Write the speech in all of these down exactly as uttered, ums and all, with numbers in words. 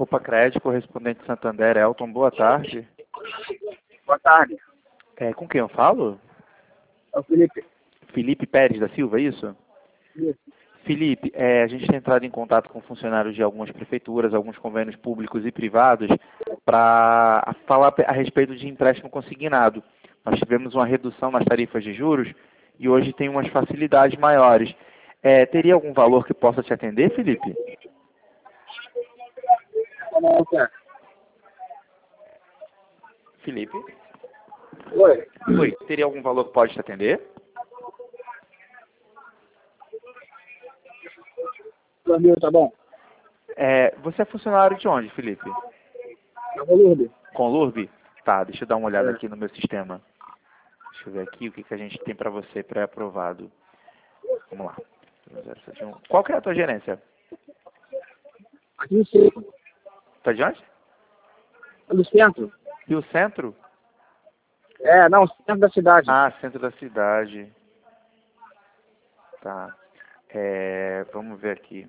Opa Crédito, correspondente Santander, Elton, boa tarde. Boa tarde. É, com quem eu falo? É o Felipe. Felipe Pérez da Silva, é isso? Isso. Felipe, é, a gente tem entrado em contato com funcionários de algumas prefeituras, alguns convênios públicos e privados, para falar a respeito de empréstimo consignado. Nós tivemos uma redução nas tarifas de juros e hoje tem umas facilidades maiores. É, teria algum valor que possa te atender, Felipe? Como é? Felipe? Oi. Oi, teria algum valor que pode te atender? dois mil, tá bom? É, você é funcionário de onde, Felipe? É o Lourdes. Com Lurb? Tá, deixa eu dar uma olhada É. aqui no meu sistema. Deixa eu ver aqui o que, que a gente tem para você pré-aprovado. Vamos lá. Qual que é a tua gerência? Aqui no centro. Tá de onde? No centro. Rio Centro? É, não, centro da cidade. Ah, centro da cidade. Tá. É, vamos ver aqui.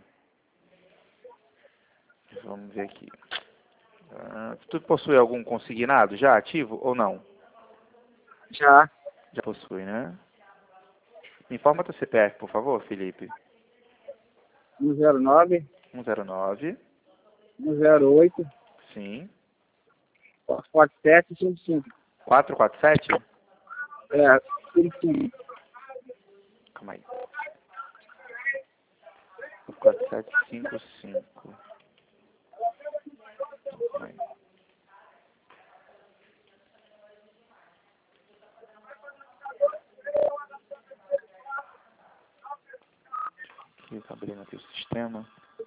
Vamos ver aqui. Ah, tu possui algum consignado já ativo ou não? Já. Já possui, né? Me informa teu C P F, por favor, Felipe. um zero nove, um zero nove. um zero oito, Sim. quatro quatro sete, cinco cinco. quatro quatro sete? É, cinco cinco. Calma aí. quatro sete cinco cinco. Calma aí. Aqui, tá abrindo aqui o sistema.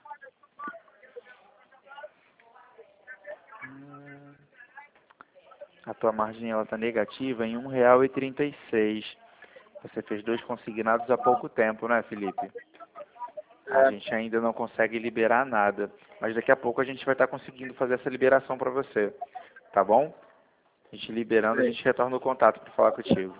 Hum, A tua margem ela tá negativa em um real e trinta e seis. Você fez dois consignados há pouco tempo, né, Felipe? A É. gente ainda não consegue liberar nada, mas daqui a pouco a gente vai estar conseguindo fazer essa liberação para você, tá bom? A gente liberando, a gente retorna o contato para falar contigo.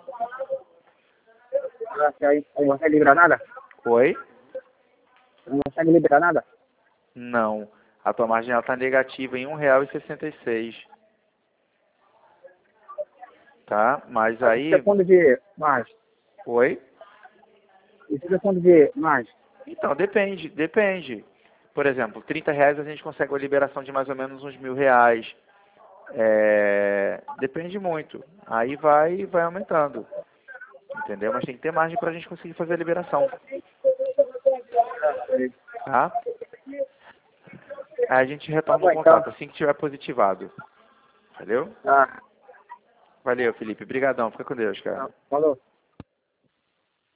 Você aí não consegue liberar nada? Oi? Não consegue liberar nada? Não. A tua margem ela tá negativa em um real e sessenta e seis. Tá? Mas aí... Isso é quando de mais. Oi? Isso é quando de mais. Então, depende, depende. Por exemplo, trinta reais a gente consegue uma liberação de mais ou menos uns mil reais. É, depende muito. Aí vai vai aumentando. Entendeu? Mas tem que ter margem para a gente conseguir fazer a liberação. Tá? Aí a gente retorna o contato assim que tiver positivado. Valeu? Tá. Valeu, Felipe. Obrigadão. Fica com Deus, cara. Falou.